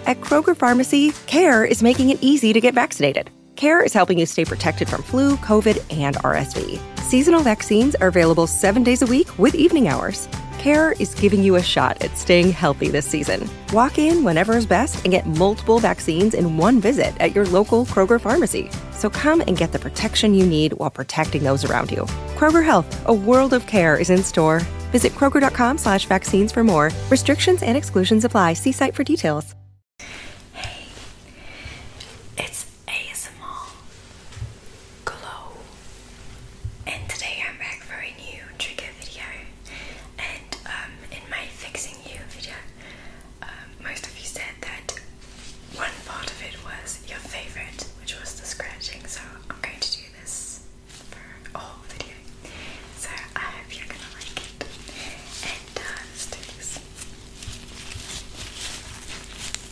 At Kroger Pharmacy, CARE is making it easy to get vaccinated. CARE is helping you stay protected from flu, COVID, and RSV. Seasonal vaccines are available 7 days a week with evening hours. CARE is giving you a shot at staying healthy this season. Walk in whenever is best and get multiple vaccines in one visit at your local Kroger Pharmacy. So come and get the protection you need while protecting those around you. Kroger Health, a world of care is in store. Visit Kroger.com/vaccines for more. Restrictions and exclusions apply. See site for details. Hey, it's ASMR Glow, and today I'm back for a new trigger video. And in my fixing you video, most of you said that one part of it was your favorite, which was the scratching. So I'm going to do this for a whole video. So I hope you're gonna like it. And let's do this.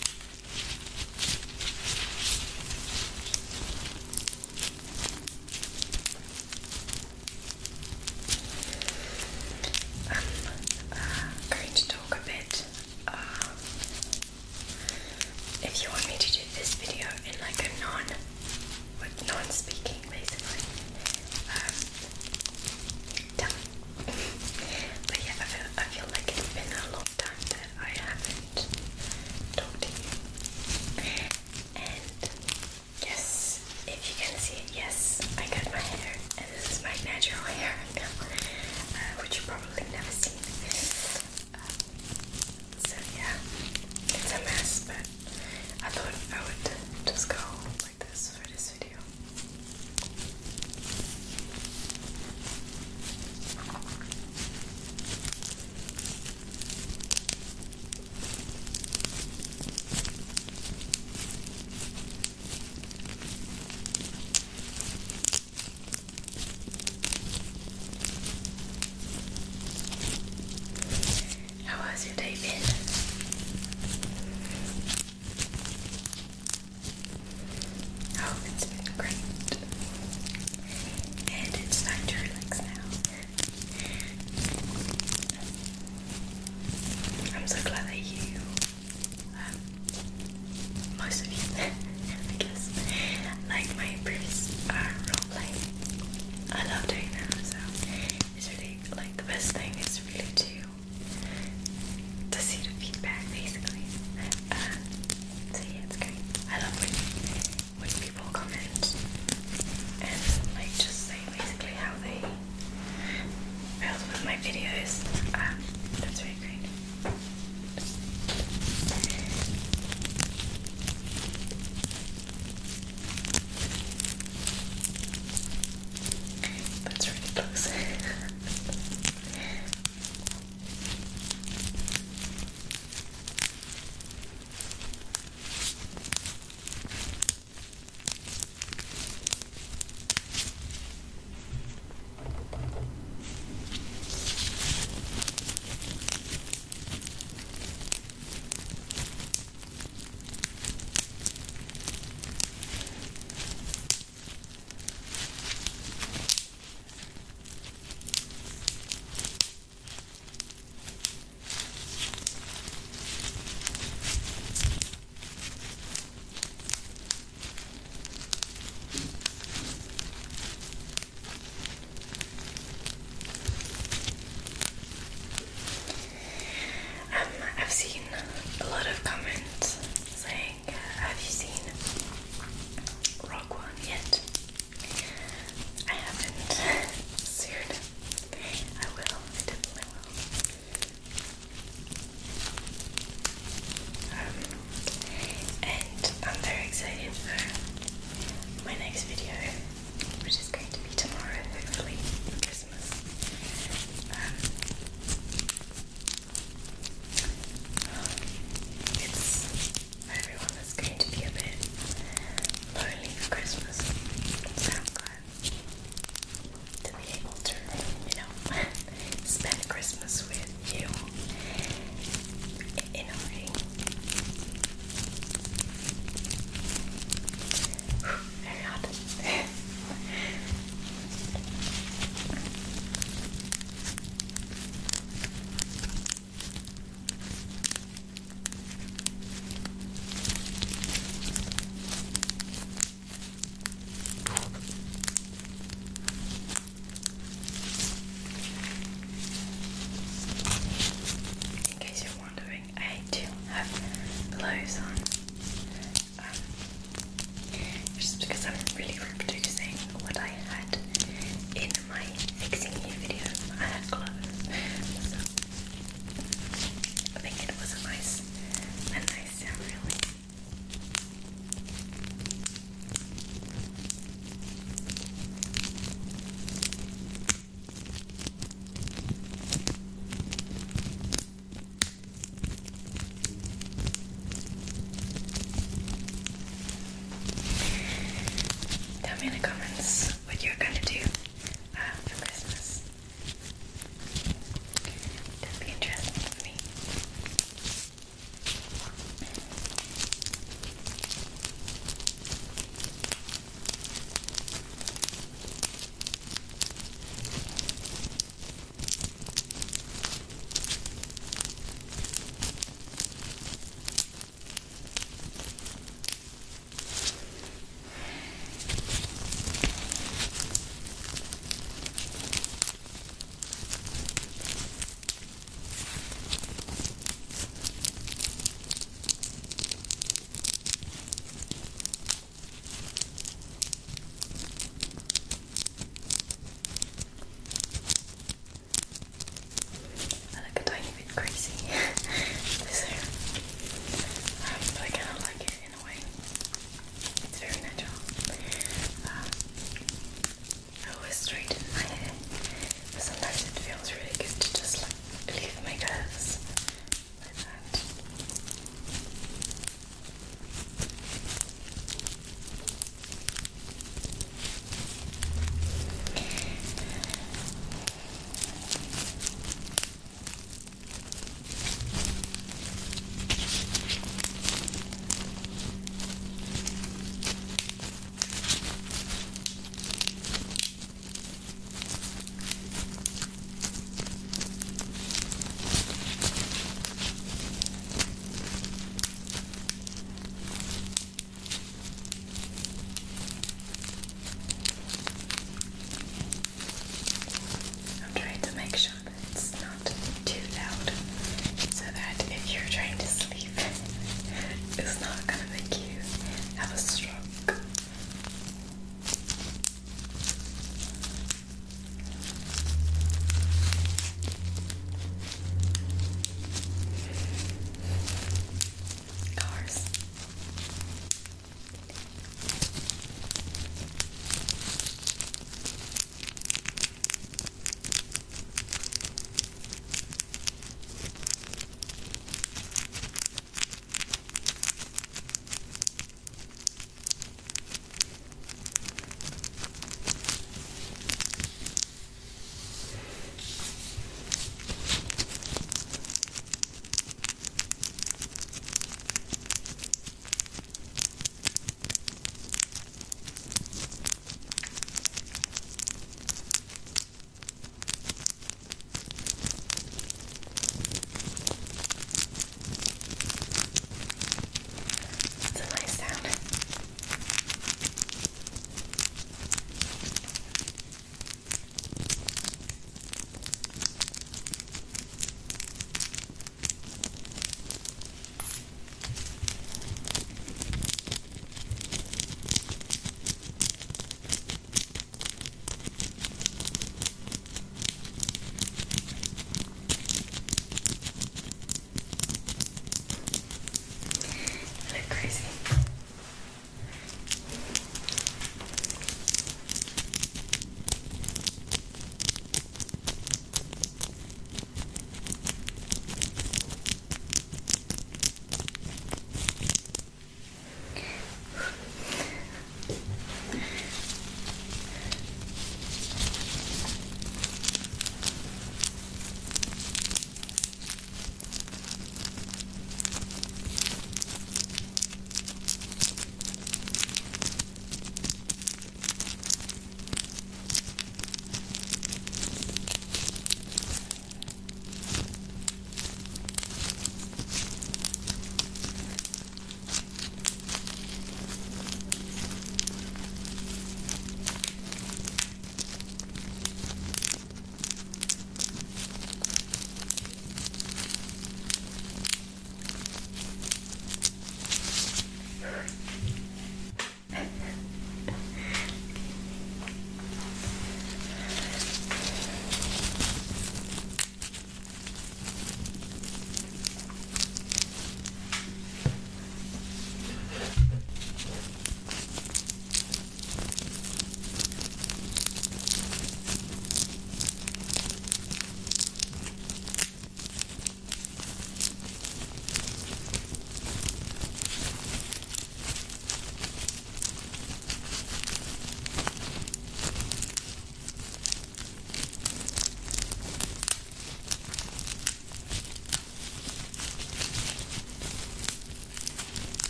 clothes on. Just because I'm really reproducing what I had in my fixing you video. I had clothes, so I think it was a nice sound, really. Tell me in the comments what you're gonna do for Christmas. That'd be interesting for me. I look a tiny bit crazy, so but I kind of like it in a way. It's very natural. I always straighten my hair, but sometimes it feels really good to just like leave my curls like that. I'm trying to make sure that it's not too loud, so that if you're trying to sleep, it's not gonna make you have a stroke. Cars. It's a nice sound. I look crazy.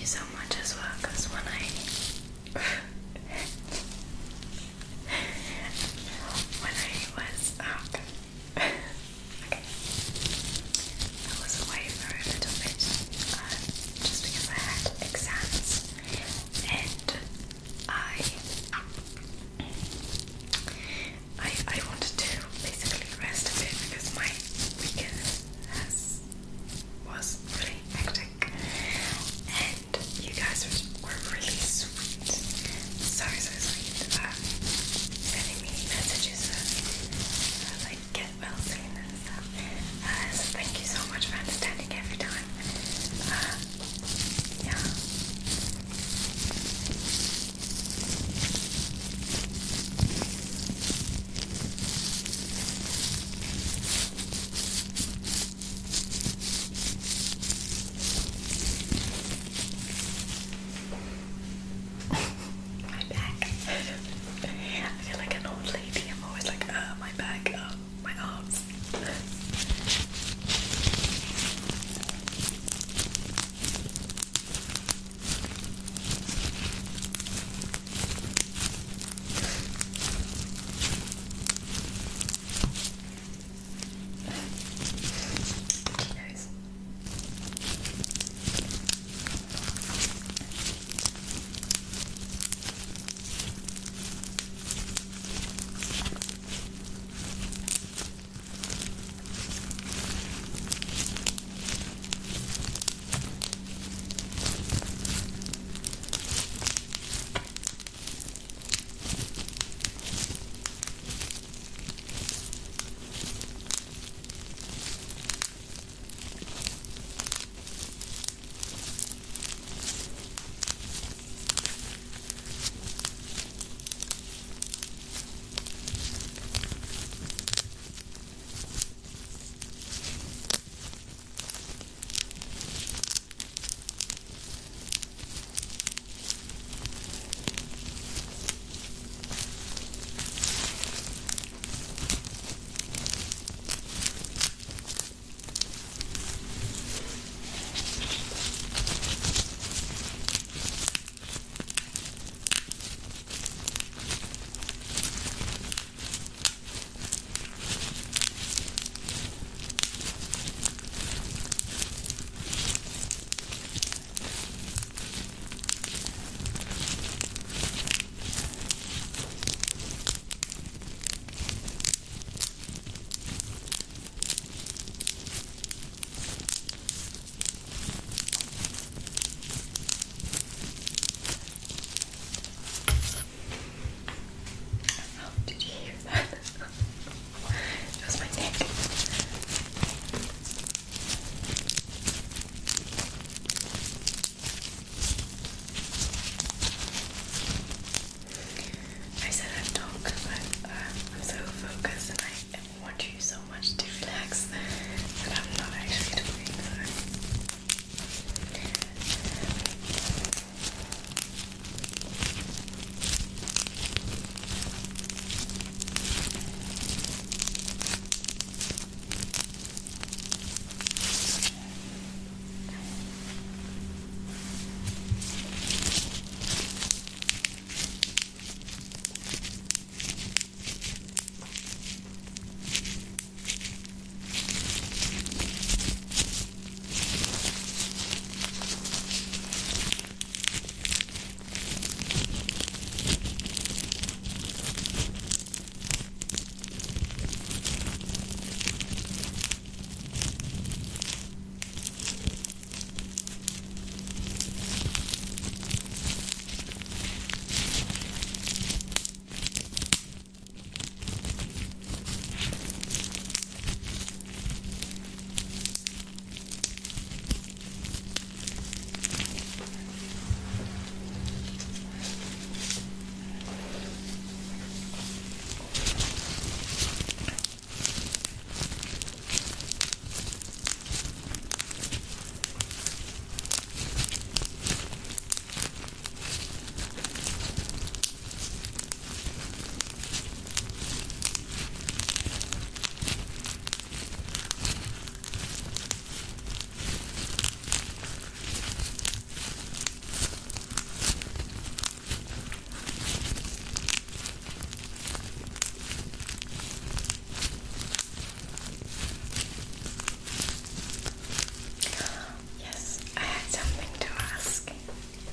you so much as well, because when I was okay. I was away for a little bit, just because I had exams, and I wanted to basically rest a bit because my weekend was really hectic, and you guys were really sweet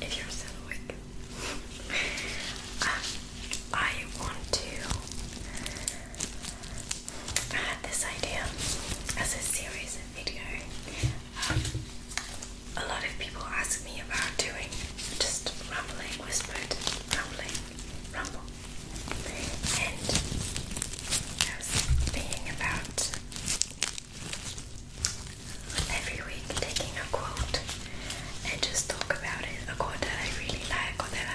if you're still awake. I want to add this idea as a series of video. A lot of people ask me about doing just rambling, whispered rambling, rumble. And I was thinking about every week taking a quote and just talk about it, a quote that I really like or that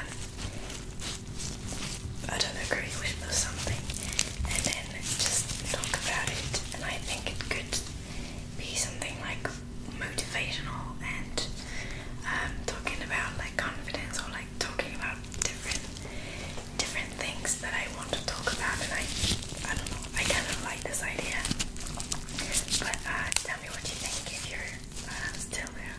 I don't agree with or something, and then just talk about it. And I think it could be something like motivational and talking about like confidence, or like talking about different things that I want to talk about. And I don't know, I kind of like this idea. But tell me what you think if you're still there.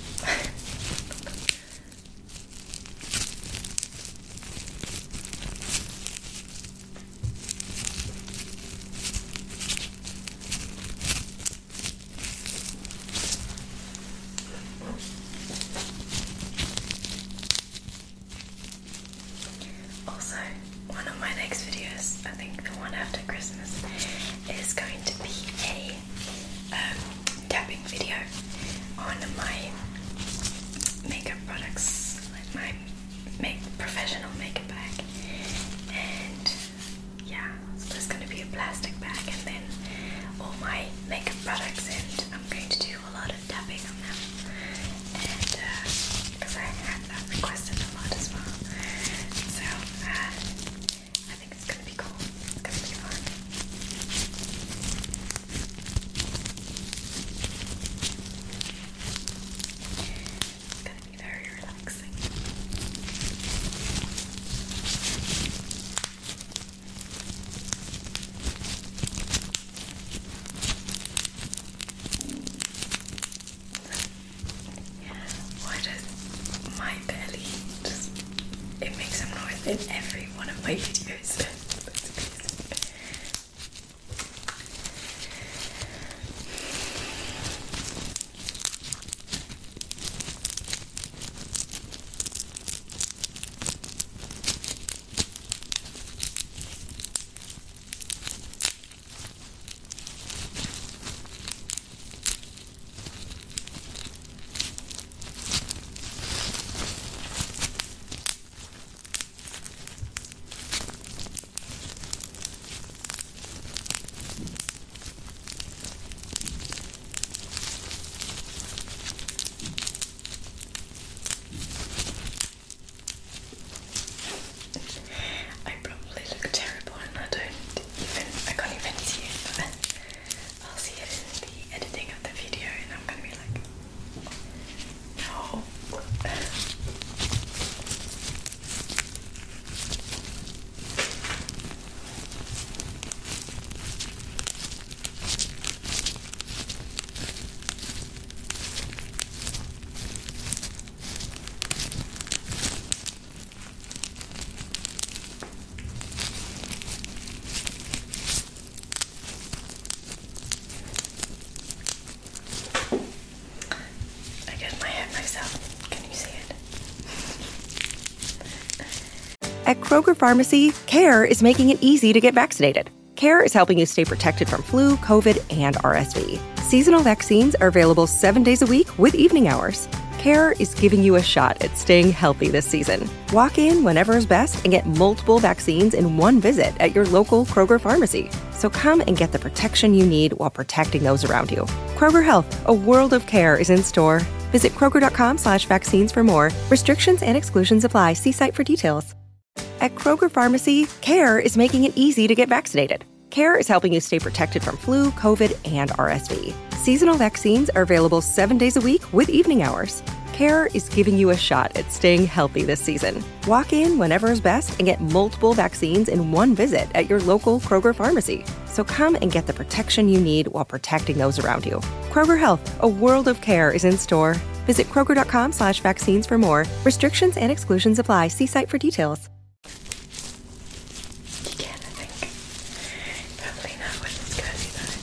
Also, one of my next videos, I think the one after Christmas, is going to be a tapping video on my makeup products, like my professional makeup bag. And yeah, so there's going to be a plastic bag and then all my makeup products, and I'm going to do a lot of tapping on them. And because I had that requested a lot as well. So I think it's going to be cool. It's going to be fun. It's going to be very relaxing. Why does my belly just, it makes some noise in every one of my videos? That's crazy. I probably look terrible and I can't even see it, but I'll see it in the editing of the video and I'm gonna be like, no. I get my head myself. Can you see it? At Kroger Pharmacy, CARE is making it easy to get vaccinated. CARE is helping you stay protected from flu, COVID, and RSV. Seasonal vaccines are available 7 days a week with evening hours. CARE is giving you a shot at staying healthy this season. Walk in whenever is best and get multiple vaccines in one visit at your local Kroger Pharmacy. So come and get the protection you need while protecting those around you. Kroger Health, a world of care is in store. Visit Kroger.com/vaccines for more. Restrictions and exclusions apply. See site for details. At Kroger Pharmacy, CARE is making it easy to get vaccinated. CARE is helping you stay protected from flu, COVID, and RSV. Seasonal vaccines are available 7 days a week with evening hours. CARE is giving you a shot at staying healthy this season. Walk in whenever is best and get multiple vaccines in one visit at your local Kroger Pharmacy. So come and get the protection you need while protecting those around you. Kroger Health, a world of care is in store. Visit Kroger.com/vaccines for more. Restrictions and exclusions apply. See site for details. You can, I think. Probably not when it's cozy though.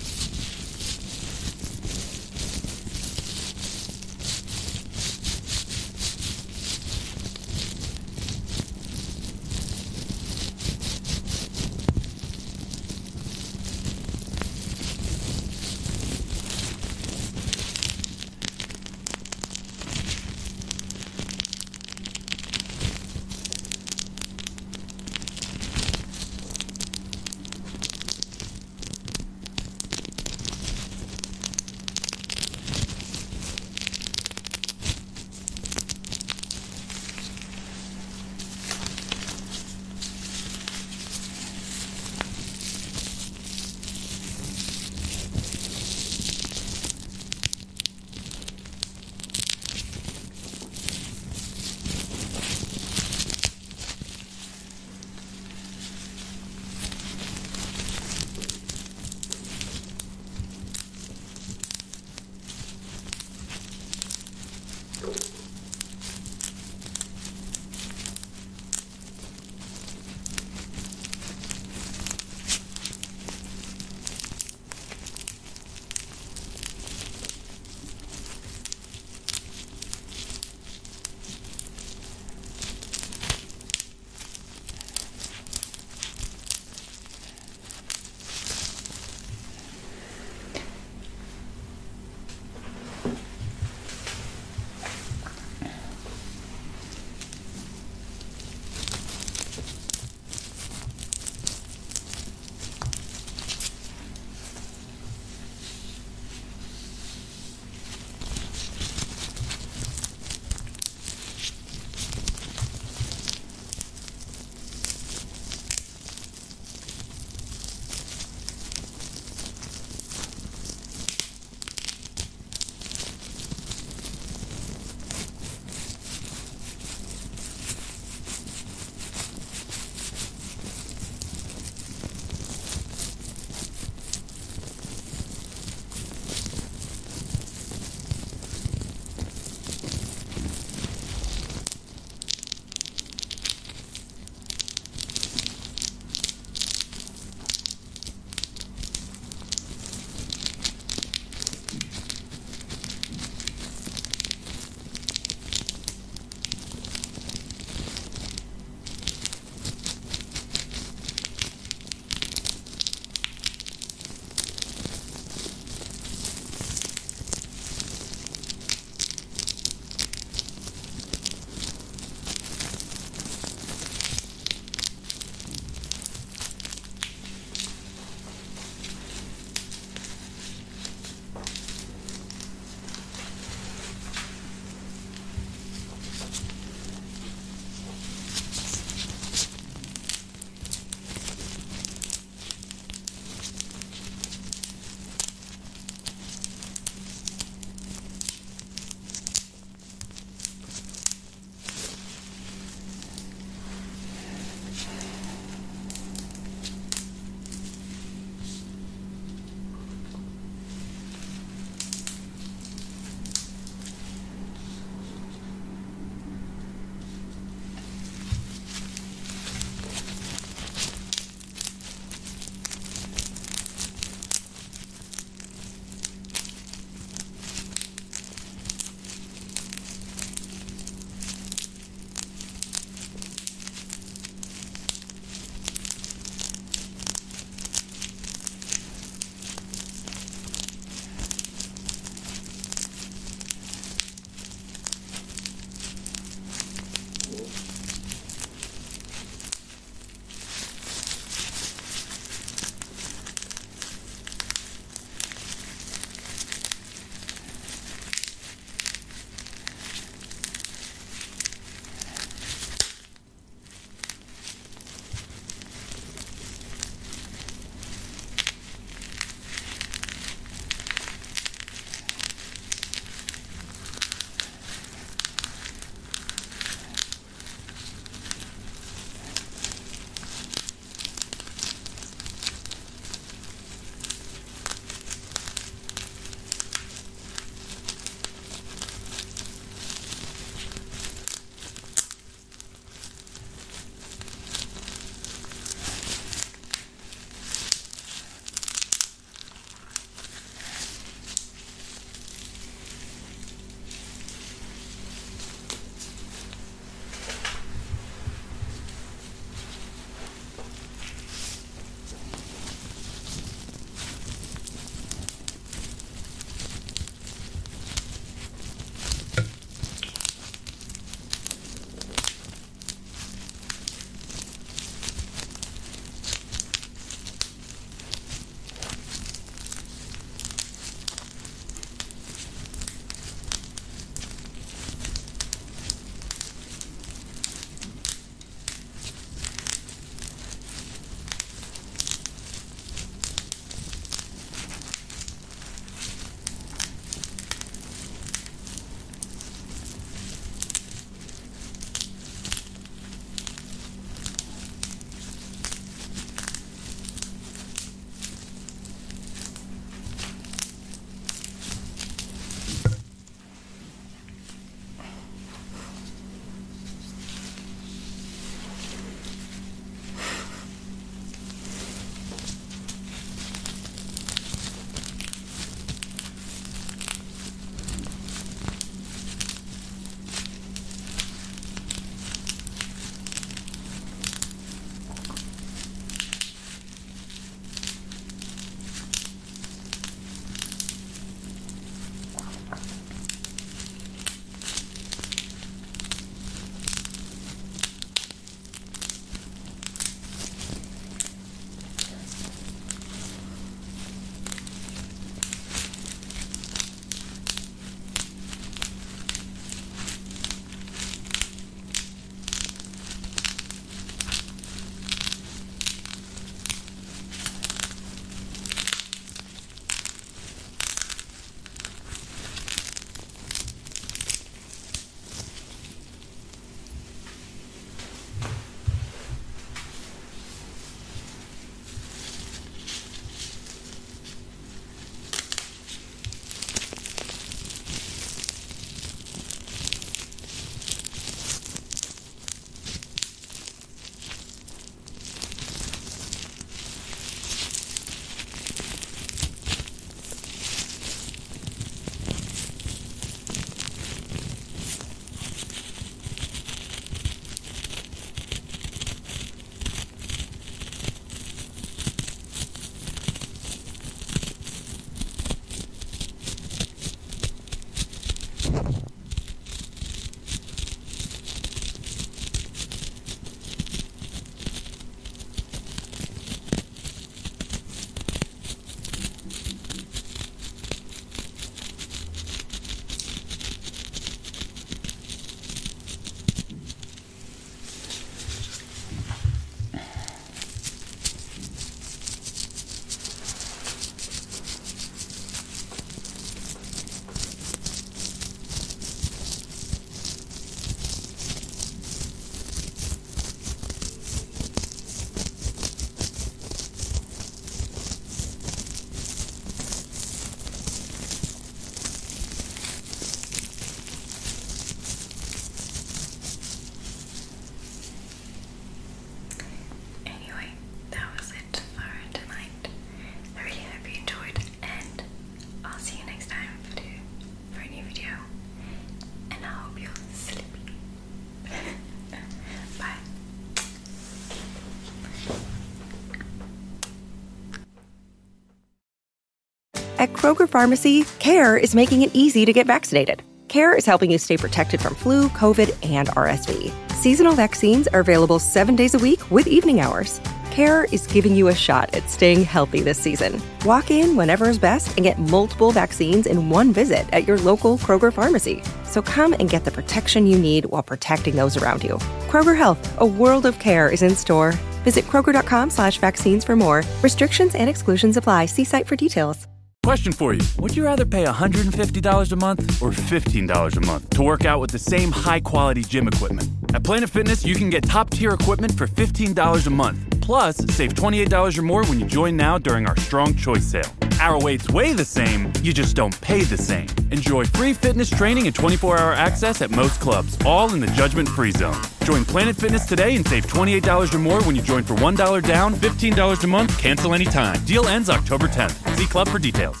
At Kroger Pharmacy, CARE is making it easy to get vaccinated. CARE is helping you stay protected from flu, COVID, and RSV. Seasonal vaccines are available 7 days a week with evening hours. CARE is giving you a shot at staying healthy this season. Walk in whenever is best and get multiple vaccines in one visit at your local Kroger pharmacy. So come and get the protection you need while protecting those around you. Kroger Health, a world of care is in store. Visit Kroger.com/vaccines for more. Restrictions and exclusions apply. See site for details. Question for you. Would you rather pay $150 a month or $15 a month to work out with the same high-quality gym equipment? At Planet Fitness, you can get top-tier equipment for $15 a month. Plus, save $28 or more when you join now during our Strong Choice sale. Our weights weigh the same, you just don't pay the same. Enjoy free fitness training and 24-hour access at most clubs, all in the judgment-free zone. Join Planet Fitness today and save $28 or more when you join for $1 down, $15 a month, cancel anytime. Deal ends October 10th. See club for details.